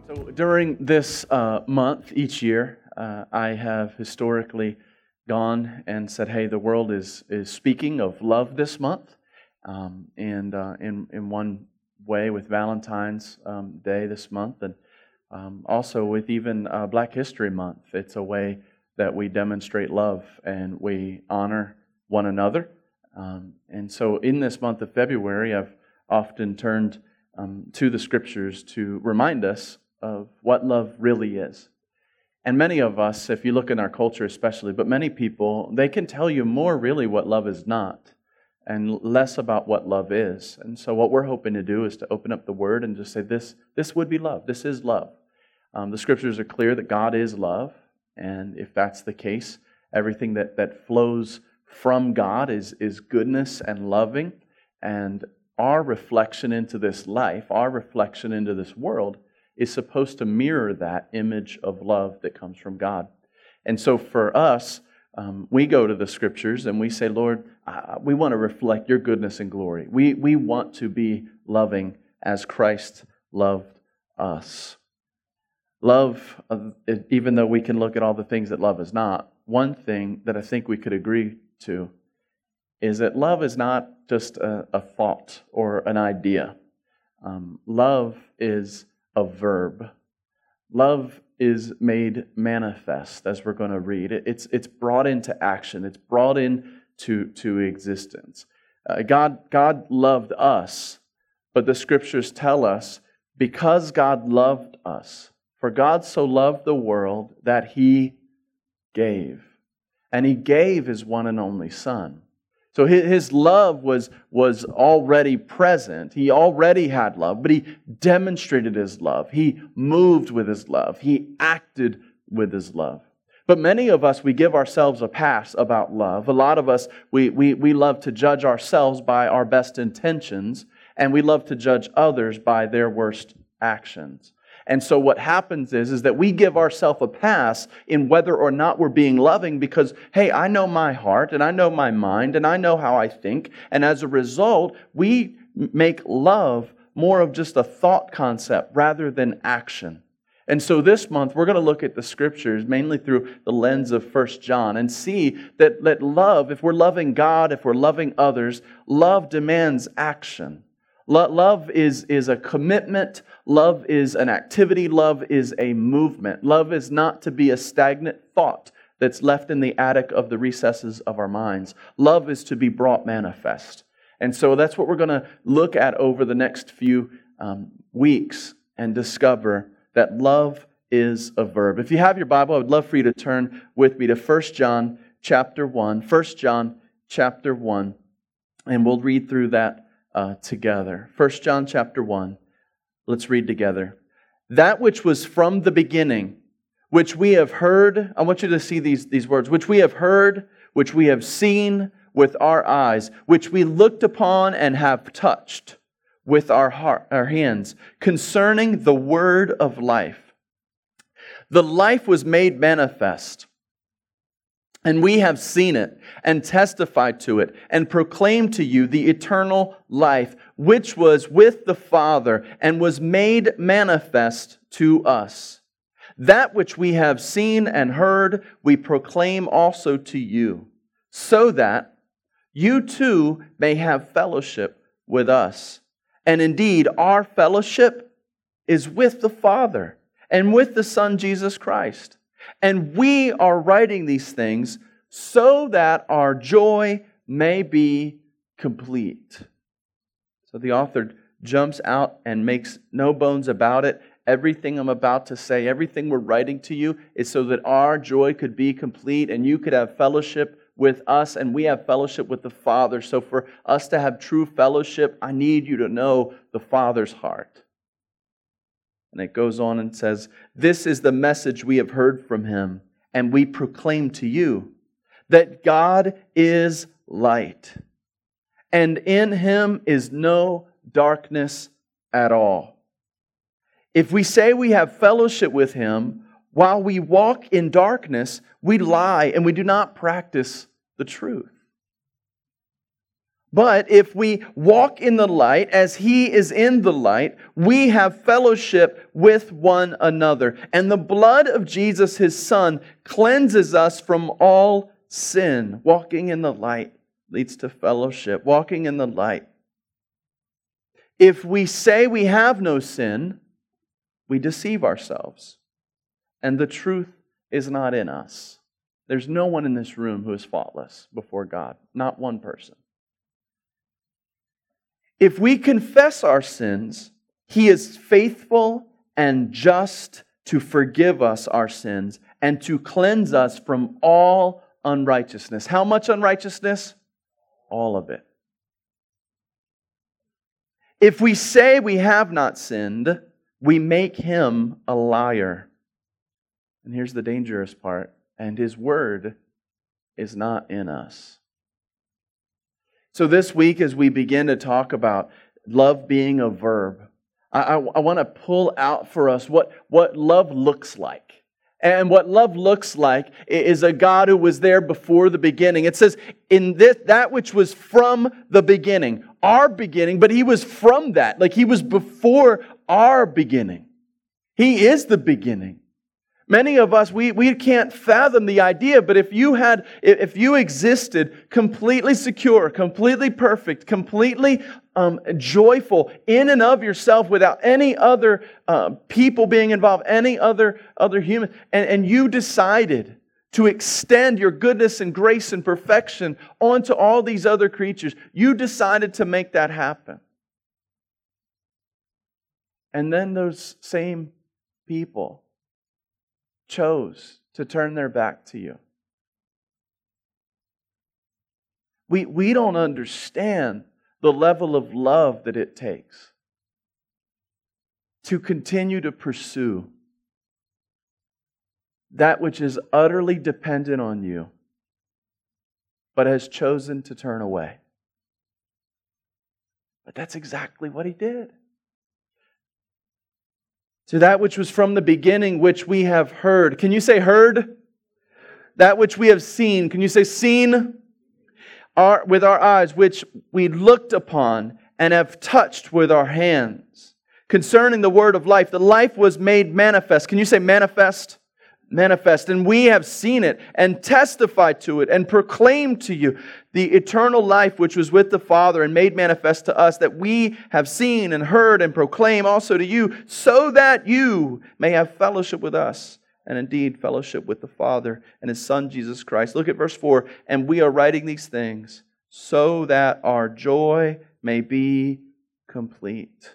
So during this month, each year, I have historically gone and said, "Hey, the world is speaking of love this month," and in one way with Valentine's Day this month, and also with even Black History Month. It's a way that we demonstrate love and we honor one another. And so, in this month of February, I've often turned to the Scriptures to remind us of what love really is. And many of us, if you look in our culture especially, but many people, they can tell you more really what love is not and less about what love is. And so what we're hoping to do is to open up the Word and just say, this would be love. This is love. The Scriptures are clear that God is love. And if that's the case, everything that flows from God is goodness and loving. And our reflection into this life, our reflection into this world, is supposed to mirror that image of love that comes from God. And so for us, we go to the Scriptures and we say, Lord, we want to reflect your goodness and glory. We want to be loving as Christ loved us. Love, even though we can look at all the things that love is not, one thing that I think we could agree to is that love is not just a thought or an idea. Love is a verb. Love is made manifest, as we're going to read. It's brought into action. It's brought into existence. God loved us, but the Scriptures tell us because God loved us, for God so loved the world that He gave. And He gave His one and only Son. So His love was already present. He already had love, but He demonstrated His love. He moved with His love. He acted with His love. But many of us, we give ourselves a pass about love. A lot of us, we love to judge ourselves by our best intentions, and we love to judge others by their worst actions. And so what happens is that we give ourselves a pass in whether or not we're being loving because, hey, I know my heart and I know my mind and I know how I think. And as a result, we make love more of just a thought concept rather than action. And so this month, we're going to look at the Scriptures mainly through the lens of 1 John and see that love, if we're loving God, if we're loving others, love demands action. Love is a commitment. Love is an activity. Love is a movement. Love is not to be a stagnant thought that's left in the attic of the recesses of our minds. Love is to be brought manifest. And so that's what we're going to look at over the next few weeks and discover that love is a verb. If you have your Bible, I would love for you to turn with me to 1 John chapter 1. 1 John chapter 1. And we'll read through that together. 1 John chapter 1. Let's read together. That which was from the beginning, which we have heard. I want you to see these words. Which we have heard, which we have seen with our eyes, which we looked upon and have touched with our hands, concerning the word of life. The life was made manifest, and we have seen it and testified to it and proclaimed to you the eternal life, which was with the Father and was made manifest to us. That which we have seen and heard, we proclaim also to you, so that you too may have fellowship with us. And indeed, our fellowship is with the Father and with the Son, Jesus Christ. And we are writing these things so that our joy may be complete. So the author jumps out and makes no bones about it. Everything I'm about to say, everything we're writing to you is so that our joy could be complete and you could have fellowship with us and we have fellowship with the Father. So for us to have true fellowship, I need you to know the Father's heart. And it goes on and says, this is the message we have heard from Him, and we proclaim to you that God is light, and in Him is no darkness at all. If we say we have fellowship with Him while we walk in darkness, we lie and we do not practice the truth. But if we walk in the light as He is in the light, we have fellowship with one another. And the blood of Jesus, His Son, cleanses us from all sin. Walking in the light leads to fellowship. Walking in the light. If we say we have no sin, we deceive ourselves, and the truth is not in us. There's no one in this room who is faultless before God. Not one person. If we confess our sins, He is faithful and just to forgive us our sins and to cleanse us from all unrighteousness. How much unrighteousness? All of it. If we say we have not sinned, we make Him a liar. And here's the dangerous part. And His word is not in us. So this week, as we begin to talk about love being a verb, I want to pull out for us what love looks like. And what love looks like is a God who was there before the beginning. It says, in this, that which was from the beginning, our beginning, but He was from that. Like He was before our beginning. He is the beginning. Many of us, we can't fathom the idea, but if you existed completely secure, completely perfect, completely joyful in and of yourself without any other people being involved, any other human, and you decided to extend your goodness and grace and perfection onto all these other creatures, you decided to make that happen. And then those same people chose to turn their back to you. We don't understand the level of love that it takes to continue to pursue that which is utterly dependent on you, but has chosen to turn away. But that's exactly what He did. To that which was from the beginning, which we have heard. Can you say heard? That which we have seen. Can you say seen? With our eyes, which we looked upon and have touched with our hands. Concerning the word of life, the life was made manifest. Can you say manifest? Manifest. And we have seen it and testified to it and proclaimed to you the eternal life which was with the Father and made manifest to us, that we have seen and heard and proclaim also to you, so that you may have fellowship with us and indeed fellowship with the Father and His Son Jesus Christ. Look at verse 4. And we are writing these things so that our joy may be complete.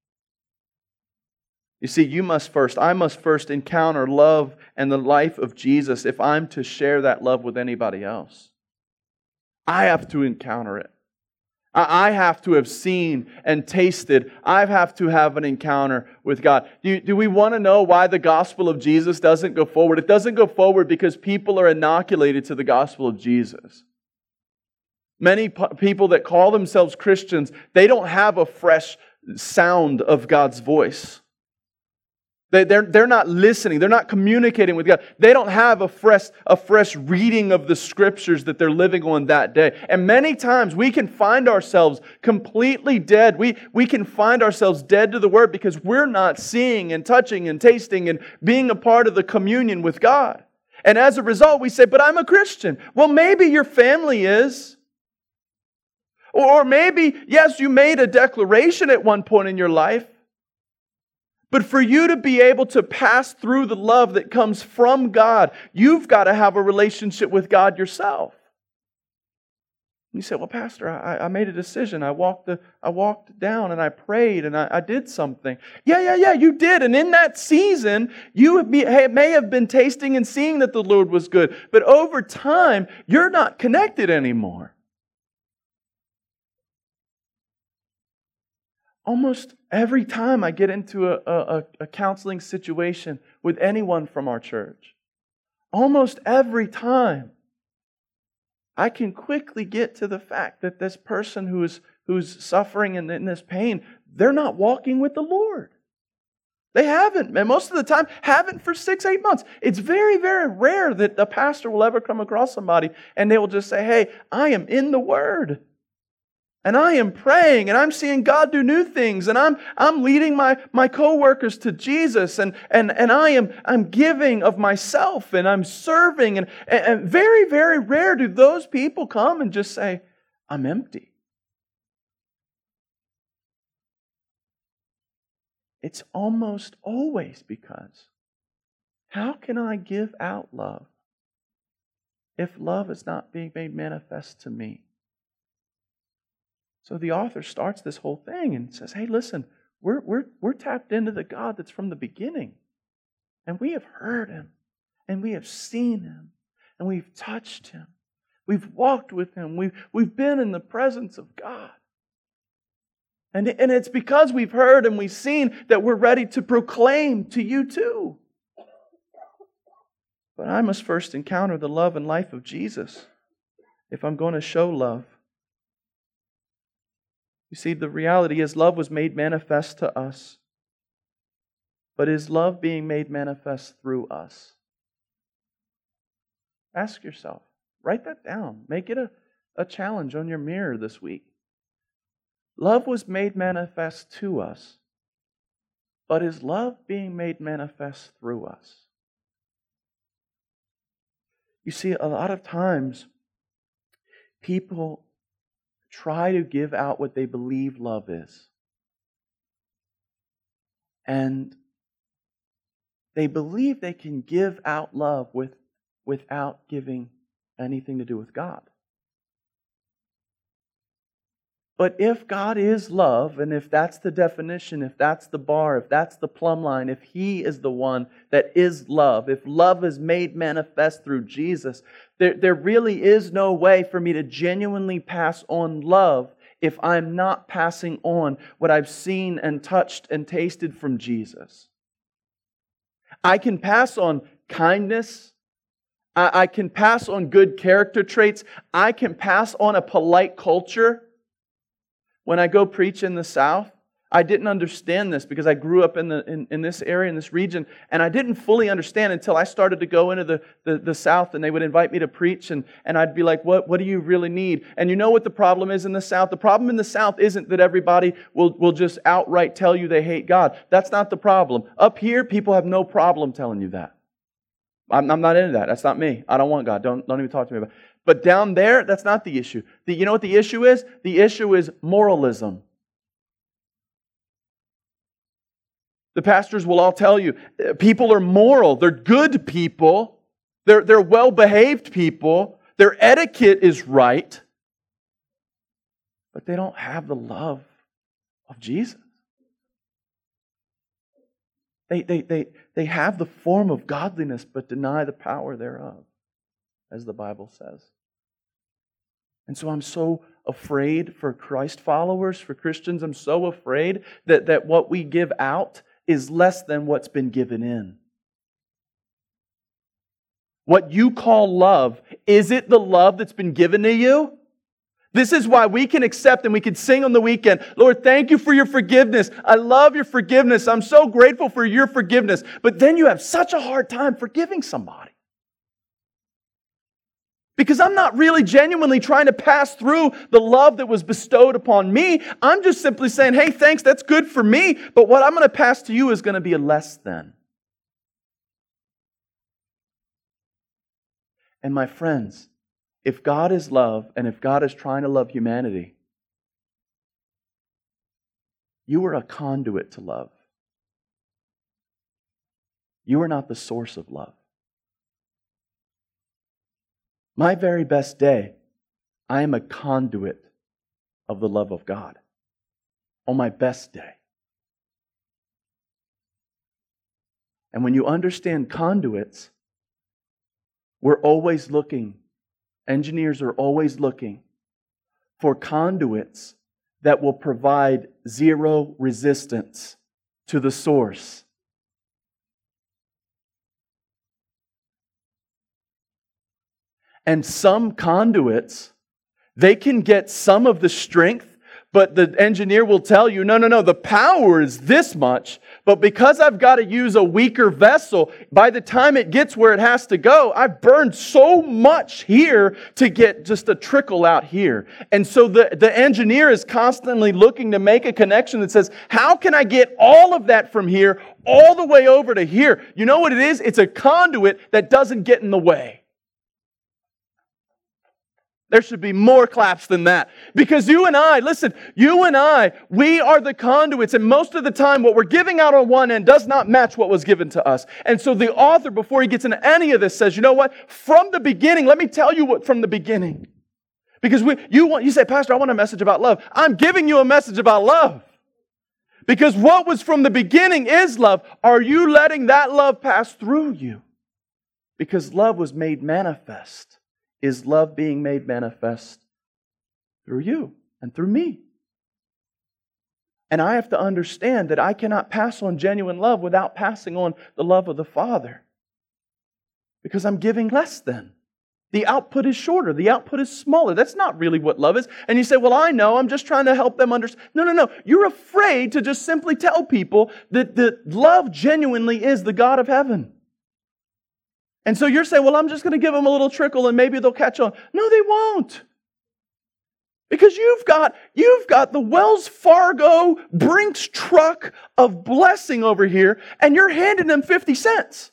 You see, I must first encounter love and the life of Jesus if I'm to share that love with anybody else. I have to encounter it. I have to have seen and tasted. I have to have an encounter with God. Do we want to know why the gospel of Jesus doesn't go forward? It doesn't go forward because people are inoculated to the gospel of Jesus. Many people that call themselves Christians, they don't have a fresh sound of God's voice. They're not listening. They're not communicating with God. They don't have a fresh reading of the Scriptures that they're living on that day. And many times we can find ourselves completely dead. We can find ourselves dead to the Word because we're not seeing and touching and tasting and being a part of the communion with God. And as a result, we say, but I'm a Christian. Well, maybe your family is. Or maybe, yes, you made a declaration at one point in your life. But for you to be able to pass through the love that comes from God, you've got to have a relationship with God yourself. You say, well, Pastor, I made a decision. I walked down and I prayed and I did something. Yeah, you did. And in that season, you may have been tasting and seeing that the Lord was good. But over time, you're not connected anymore. Almost every time I get into a counseling situation with anyone from our church, almost every time, I can quickly get to the fact that this person who's suffering in this pain, they're not walking with the Lord. They haven't, and most of the time, haven't for 6-8 months. It's very, very rare that a pastor will ever come across somebody and they will just say, hey, I am in the Word. And I am praying, and I'm seeing God do new things, and I'm leading my coworkers to Jesus, and I'm giving of myself, and I'm serving, and very, very rare do those people come and just say, I'm empty. It's almost always because, how can I give out love if love is not being made manifest to me? So the author starts this whole thing and says, hey, listen, we're tapped into the God that's from the beginning. And we have heard Him. And we have seen Him. And we've touched Him. We've walked with Him. We've been in the presence of God. And it's because we've heard and we've seen that we're ready to proclaim to you too. But I must first encounter the love and life of Jesus if I'm going to show love. You see, the reality is love was made manifest to us. But is love being made manifest through us? Ask yourself. Write that down. Make it a challenge on your mirror this week. Love was made manifest to us. But is love being made manifest through us? You see, a lot of times, people try to give out what they believe love is. And they believe they can give out love without giving anything to do with God. But if God is love, and if that's the definition, if that's the bar, if that's the plumb line, if He is the one that is love, if love is made manifest through Jesus, there really is no way for me to genuinely pass on love if I'm not passing on what I've seen and touched and tasted from Jesus. I can pass on kindness. I can pass on good character traits. I can pass on a polite culture. When I go preach in the South, I didn't understand this because I grew up in this area, in this region, and I didn't fully understand until I started to go into the South, and they would invite me to preach, and I'd be like, what do you really need? And you know what the problem is in the South? The problem in the South isn't that everybody will just outright tell you they hate God. That's not the problem. Up here, people have no problem telling you that. I'm not into that. That's not me. I don't want God. Don't even talk to me about it. But down there, that's not the issue. You know what the issue is? The issue is moralism. The pastors will all tell you, people are moral. They're good people. They're well-behaved people. Their etiquette is right. But they don't have the love of Jesus. They have the form of godliness, but deny the power thereof, as the Bible says. And so I'm so afraid for Christ followers, for Christians. I'm so afraid that what we give out is less than what's been given in. What you call love, is it the love that's been given to you? This is why we can accept and we can sing on the weekend, Lord, thank you for your forgiveness. I love your forgiveness. I'm so grateful for your forgiveness. But then you have such a hard time forgiving somebody. Because I'm not really genuinely trying to pass through the love that was bestowed upon me. I'm just simply saying, hey, thanks, that's good for me. But what I'm going to pass to you is going to be a less than. And my friends, if God is love, and if God is trying to love humanity, you are a conduit to love. You are not the source of love. My very best day, I am a conduit of the love of God. On my best day. And when you understand conduits, we're always looking. Engineers are always looking for conduits that will provide zero resistance to the source. And some conduits, they can get some of the strength, But the engineer will tell you, no, the power is this much, but because I've got to use a weaker vessel, by the time it gets where it has to go, I've burned so much here to get just a trickle out here. And so the engineer is constantly looking to make a connection that says, how can I get all of that from here all the way over to here? You know what it is? It's a conduit that doesn't get in the way. There should be more claps than that. Because you and I, we are the conduits. And most of the time, what we're giving out on one end does not match what was given to us. And so the author, before he gets into any of this, says, you know what? From the beginning, let me tell you what from the beginning. Because you say, Pastor, I want a message about love. I'm giving you a message about love. Because what was from the beginning is love. Are you letting that love pass through you? Because love was made manifest. Is love being made manifest through you and through me? And I have to understand that I cannot pass on genuine love without passing on the love of the Father. Because I'm giving less than. The output is shorter. The output is smaller. That's not really what love is. And you say, well, I know. I'm just trying to help them understand. No. You're afraid to just simply tell people that love genuinely is the God of heaven. And so you're saying, well, I'm just going to give them a little trickle and maybe they'll catch on. No, they won't. Because you've got the Wells Fargo Brinks truck of blessing over here and you're handing them 50 cents.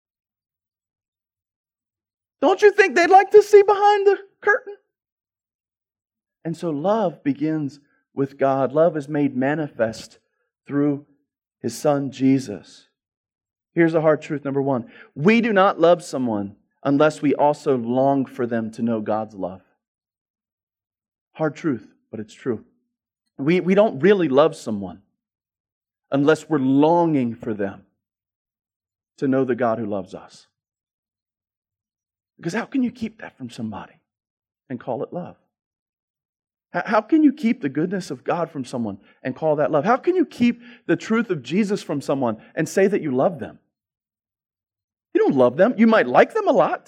Don't you think they'd like to see behind the curtain? And so love begins with God. Love is made manifest through His Son, Jesus. Here's a hard truth, number one. We do not love someone unless we also long for them to know God's love. Hard truth, but it's true. We don't really love someone unless we're longing for them to know the God who loves us. Because how can you keep that from somebody and call it love? How can you keep the goodness of God from someone and call that love? How can you keep the truth of Jesus from someone and say that you love them? You don't love them. You might like them a lot.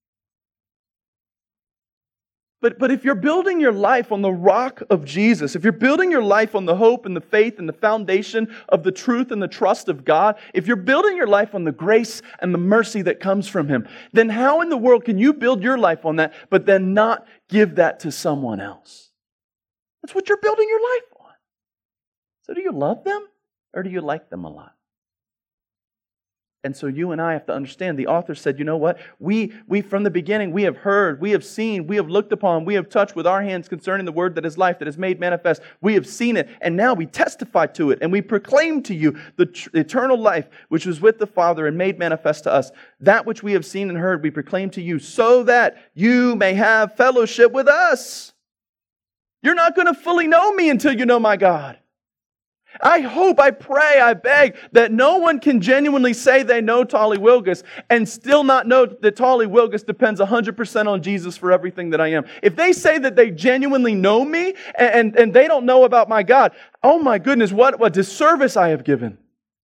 But if you're building your life on the rock of Jesus, if you're building your life on the hope and the faith and the foundation of the truth and the trust of God, if you're building your life on the grace and the mercy that comes from Him, then how in the world can you build your life on that, but then not give that to someone else? That's what you're building your life on. So do you love them or do you like them a lot? And so you and I have to understand, the author said, you know what? We from the beginning, we have heard, we have seen, we have looked upon, we have touched with our hands concerning the word that is life, that is made manifest. We have seen it, and now we testify to it, and we proclaim to you the eternal life which was with the Father and made manifest to us. That which we have seen and heard, we proclaim to you, so that you may have fellowship with us. You're not going to fully know me until you know my God. I hope, I pray, I beg that no one can genuinely say they know Tolly Wilgus and still not know that Tolly Wilgus depends 100% on Jesus for everything that I am. If they say that they genuinely know me and they don't know about my God, oh my goodness, what a disservice I have given.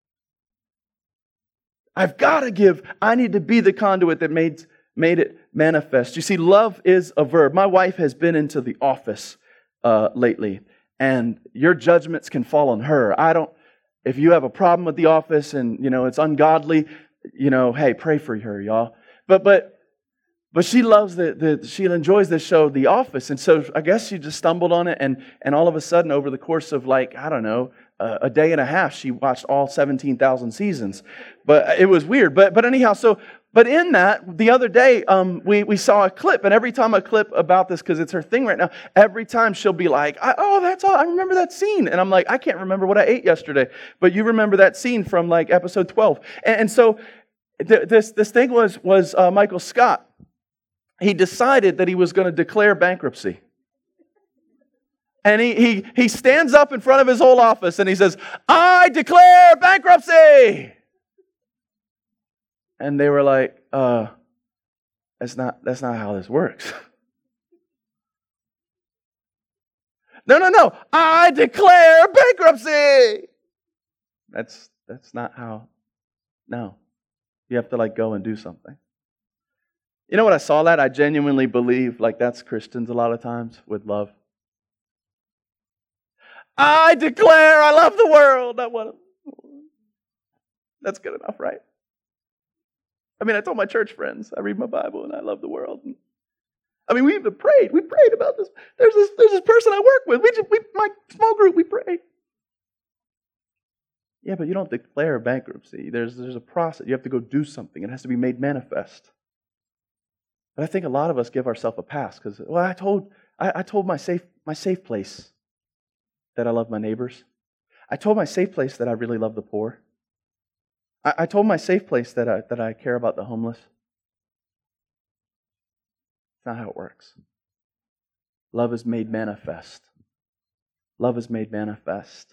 I've got to give. I need to be the conduit that made it manifest. You see, love is a verb. My wife has been into the office lately. And your judgments can fall on her. If you have a problem with the office and, it's ungodly, hey, pray for her, y'all. But she loves she enjoys this show, The Office. And so I guess she just stumbled on it. And all of a sudden, over the course of a day and a half, she watched all 17,000 seasons. But it was weird. But anyhow, But in that, the other day, we saw a clip, and every time a clip about this, because it's her thing right now, every time she'll be like, that's all, I remember that scene. And I'm like, I can't remember what I ate yesterday, but you remember that scene from episode 12. And so this thing was Michael Scott. He decided that he was going to declare bankruptcy. And he stands up in front of his whole office and he says, I declare bankruptcy! And they were like, that's not how this works. No, I declare bankruptcy. That's not how. No. You have to go and do something. You know what I saw that? I genuinely believe that's Christians a lot of times with love. I declare I love the world. That's good enough, right? I mean, I told my church friends, I read my Bible and I love the world. I mean, we even prayed. We prayed about this. There's this person I work with. My small group, we prayed. Yeah, but you don't declare bankruptcy. There's a process. You have to go do something. It has to be made manifest. But I think a lot of us give ourselves a pass because, well, I told my safe place that I love my neighbors. I told my safe place that I really love the poor. I told my safe place that I care about the homeless. It's not how it works. Love is made manifest. Love is made manifest.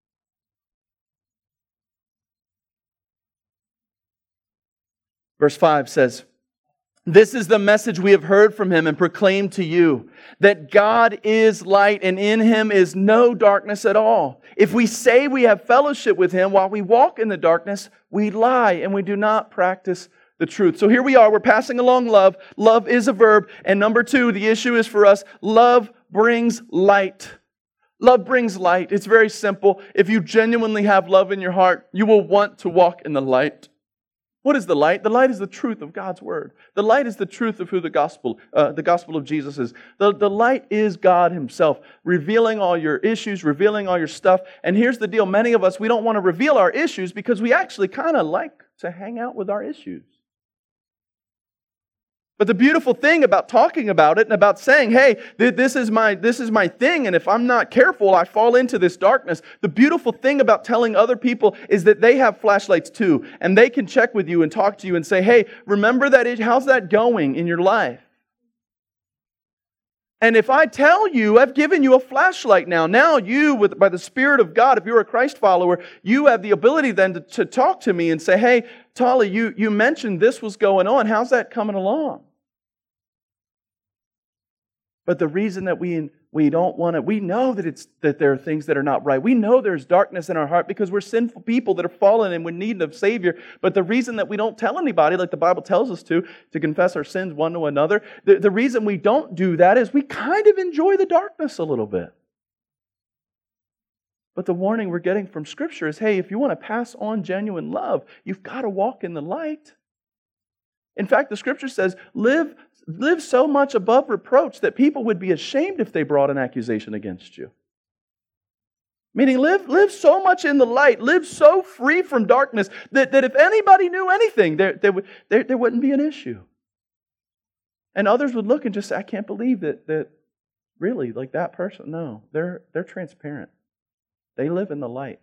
Verse 5 says, "This is the message we have heard from Him and proclaimed to you, that God is light and in Him is no darkness at all. If we say we have fellowship with Him while we walk in the darkness, we lie and we do not practice the truth." So here we are, we're passing along love. Love is a verb. And number 2, the issue is for us, love brings light. Love brings light. It's very simple. If you genuinely have love in your heart, you will want to walk in the light. What is the light? The light is the truth of God's Word. The light is the truth of who the gospel of Jesus is. The light is God Himself, revealing all your issues, revealing all your stuff. And here's the deal. Many of us, we don't want to reveal our issues because we actually kind of like to hang out with our issues. But the beautiful thing about talking about it and about saying, hey, this is my thing, and if I'm not careful, I fall into this darkness. The beautiful thing about telling other people is that they have flashlights too, and they can check with you and talk to you and say, hey, remember that? How's that going in your life? And if I tell you, I've given you a flashlight now. Now you, by the Spirit of God, if you're a Christ follower, you have the ability then to talk to me and say, hey, Tolly, you mentioned this was going on. How's that coming along? But the reason that we don't want to, we know that there are things that are not right. We know there's darkness in our heart because we're sinful people that are fallen and we need a Savior. But the reason that we don't tell anybody, like the Bible tells us to confess our sins one to another, the reason we don't do that is we kind of enjoy the darkness a little bit. But the warning we're getting from Scripture is, hey, if you want to pass on genuine love, you've got to walk in the light. In fact, the Scripture says, live so much above reproach that people would be ashamed if they brought an accusation against you. Meaning live so much in the light, live so free from darkness that if anybody knew anything, there wouldn't be an issue. And others would look and just say, I can't believe that really, like that person. No, they're transparent. They live in the light.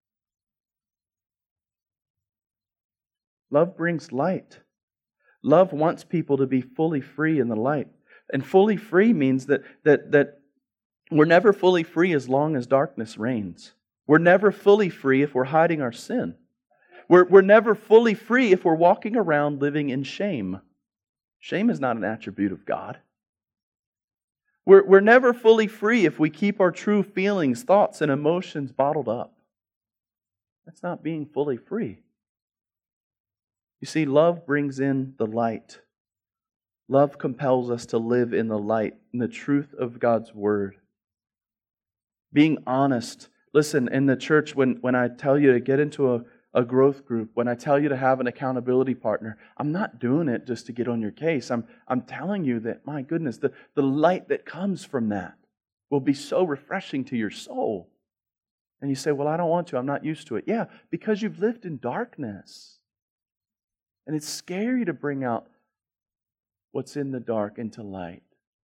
Love brings light. Love wants people to be fully free in the light. And fully free means that we're never fully free as long as darkness reigns. We're never fully free if we're hiding our sin. We're never fully free if we're walking around living in shame. Shame is not an attribute of God. We're never fully free if we keep our true feelings, thoughts, and emotions bottled up. That's not being fully free. You see, love brings in the light. Love compels us to live in the light, in the truth of God's Word. Being honest. Listen, in the church, when I tell you to get into a growth group, when I tell you to have an accountability partner, I'm not doing it just to get on your case. I'm telling you that, my goodness, the light that comes from that will be so refreshing to your soul. And you say, well, I don't want to. I'm not used to it. Yeah, because you've lived in darkness. And it's scary to bring out what's in the dark into light.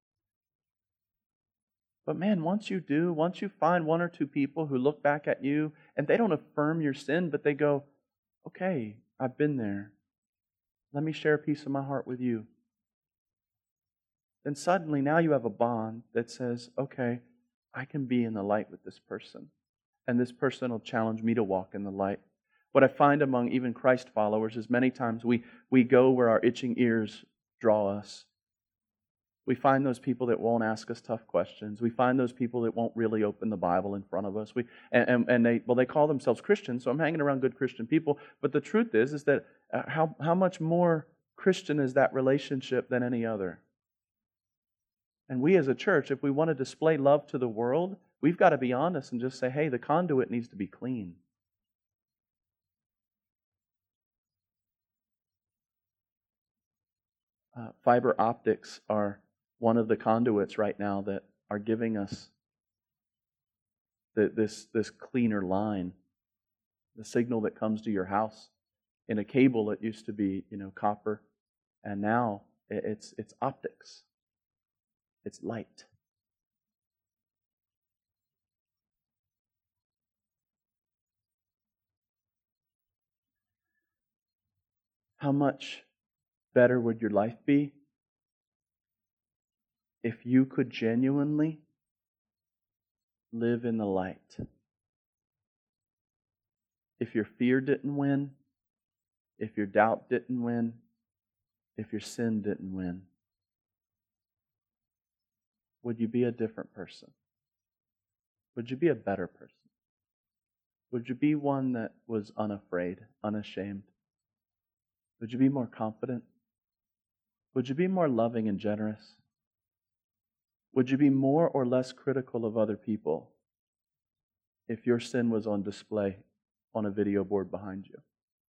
But man, once you find one or two people who look back at you and they don't affirm your sin, but they go, okay, I've been there. Let me share a piece of my heart with you. Then suddenly now you have a bond that says, okay, I can be in the light with this person. And this person will challenge me to walk in the light. What I find among even Christ followers is many times we go where our itching ears draw us. We find those people that won't ask us tough questions. We find those people that won't really open the Bible in front of us. They call themselves Christians, so I'm hanging around good Christian people. But the truth is that how much more Christian is that relationship than any other? And we as a church, if we want to display love to the world, we've got to be honest and just say, hey, the conduit needs to be clean. Fiber optics are one of the conduits right now that are giving us this cleaner line. The signal that comes to your house in a cable, it used to be copper, and now it's optics. It's light. How much better would your life be if you could genuinely live in the light? If your fear didn't win, if your doubt didn't win, if your sin didn't win, would you be a different person? Would you be a better person? Would you be one that was unafraid, unashamed? Would you be more confident? Would you be more loving and generous? Would you be more or less critical of other people if your sin was on display on a video board behind you?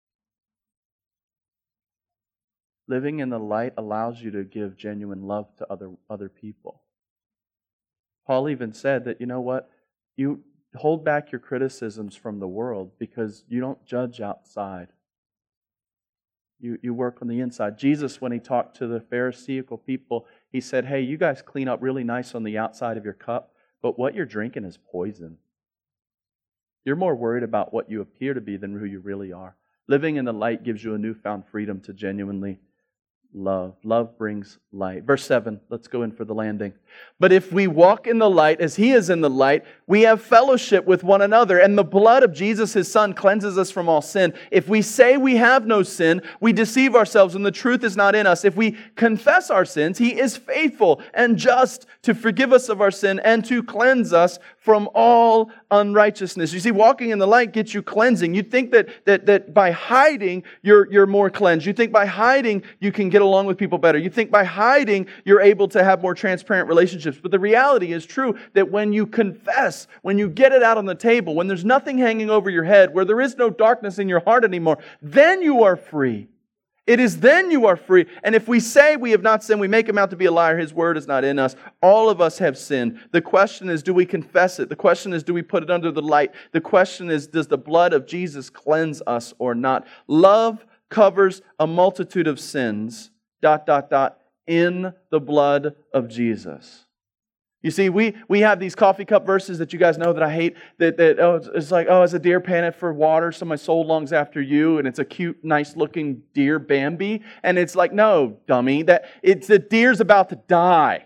Living in the light allows you to give genuine love to other people. Paul even said that, you know what? You hold back your criticisms from the world because you don't judge outside. You work on the inside. Jesus, when He talked to the Pharisaical people, He said, hey, you guys clean up really nice on the outside of your cup, but what you're drinking is poison. You're more worried about what you appear to be than who you really are. Living in the light gives you a newfound freedom to genuinely love. Love brings light. Verse 7, let's go in for the landing. But if we walk in the light as He is in the light, we have fellowship with one another, and the blood of Jesus, His Son, cleanses us from all sin. If we say we have no sin, we deceive ourselves and the truth is not in us. If we confess our sins, He is faithful and just to forgive us of our sin and to cleanse us from all unrighteousness. You see, walking in the light gets you cleansing. You think that by hiding, you're more cleansed. You think by hiding, you can get along with people better. You think by hiding, you're able to have more transparent relationships. But the reality is true that when you confess, when you get it out on the table, when there's nothing hanging over your head, where there is no darkness in your heart anymore, then you are free. It is then you are free. And if we say we have not sinned, we make Him out to be a liar. His word is not in us. All of us have sinned. The question is, do we confess it? The question is, do we put it under the light? The question is, does the blood of Jesus cleanse us or not? Love covers a multitude of sins, ... in the blood of Jesus. You see, we have these coffee cup verses that you guys know that I hate. It's like, as a deer panteth for water, so my soul longs after you. And it's a cute, nice-looking deer, Bambi. And it's like, no, dummy, the deer's about to die.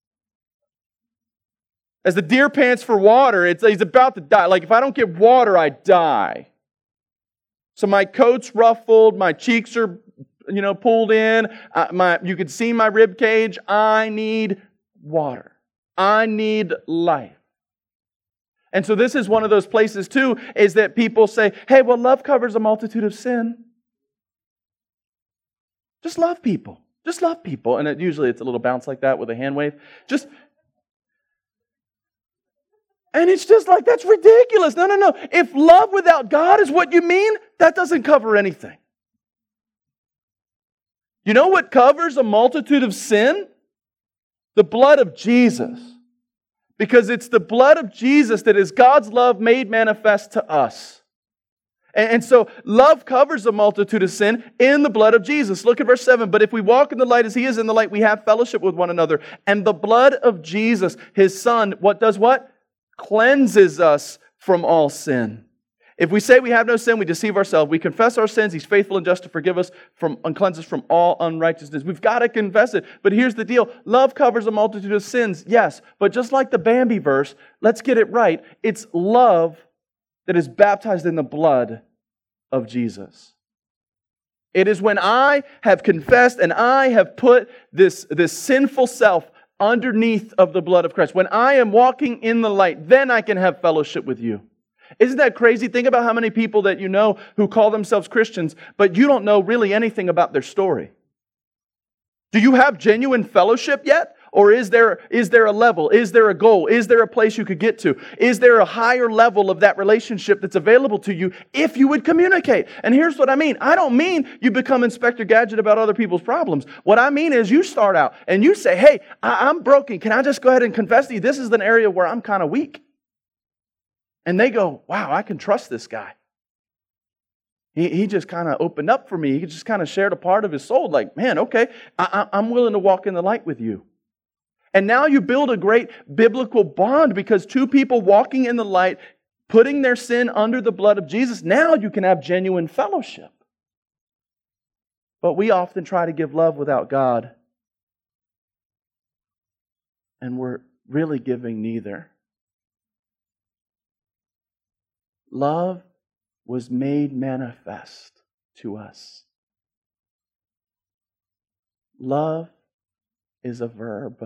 As the deer pants for water, he's about to die. Like, if I don't get water, I die. So my coat's ruffled, my cheeks are, pulled in. You could see my rib cage. I need water. I need life. And so this is one of those places too, is that people say, hey, well, love covers a multitude of sin. Just love people. Just love people. And usually it's a little bounce like that with a hand wave. And it's just like, that's ridiculous. No. If love without God is what you mean, that doesn't cover anything. You know what covers a multitude of sin? The blood of Jesus. Because it's the blood of Jesus that is God's love made manifest to us. And so love covers a multitude of sin in the blood of Jesus. Look at verse 7. But if we walk in the light as He is in the light, we have fellowship with one another. And the blood of Jesus, His Son, does what? Cleanses us from all sin. If we say we have no sin, we deceive ourselves. We confess our sins. He's faithful and just to forgive us and cleanse us from all unrighteousness. We've got to confess it. But here's the deal. Love covers a multitude of sins, yes. But just like the Bambi verse, let's get it right. It's love that is baptized in the blood of Jesus. It is when I have confessed and I have put this sinful self underneath of the blood of Christ. When I am walking in the light, then I can have fellowship with you. Isn't that crazy? Think about how many people that you know who call themselves Christians, but you don't know really anything about their story. Do you have genuine fellowship yet? Or is there a level? Is there a goal? Is there a place you could get to? Is there a higher level of that relationship that's available to you if you would communicate? And here's what I mean. I don't mean you become Inspector Gadget about other people's problems. What I mean is you start out and you say, hey, I'm broken. Can I just go ahead and confess to you? This is an area where I'm kind of weak. And they go, wow, I can trust this guy. He just kind of opened up for me. He just kind of shared a part of his soul. Like, man, okay, I'm willing to walk in the light with you. And now you build a great biblical bond because two people walking in the light, putting their sin under the blood of Jesus, now you can have genuine fellowship. But we often try to give love without God. And we're really giving neither. Love was made manifest to us. Love is a verb.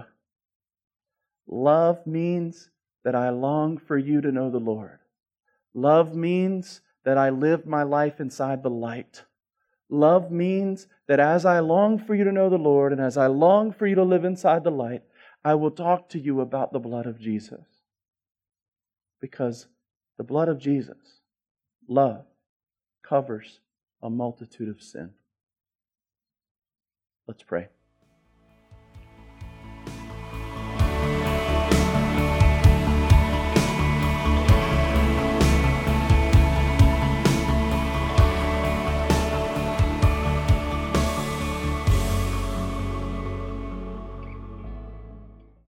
Love means that I long for you to know the Lord. Love means that I live my life inside the light. Love means that as I long for you to know the Lord and as I long for you to live inside the light, I will talk to you about the blood of Jesus. Because the blood of Jesus, love, covers a multitude of sin. Let's pray.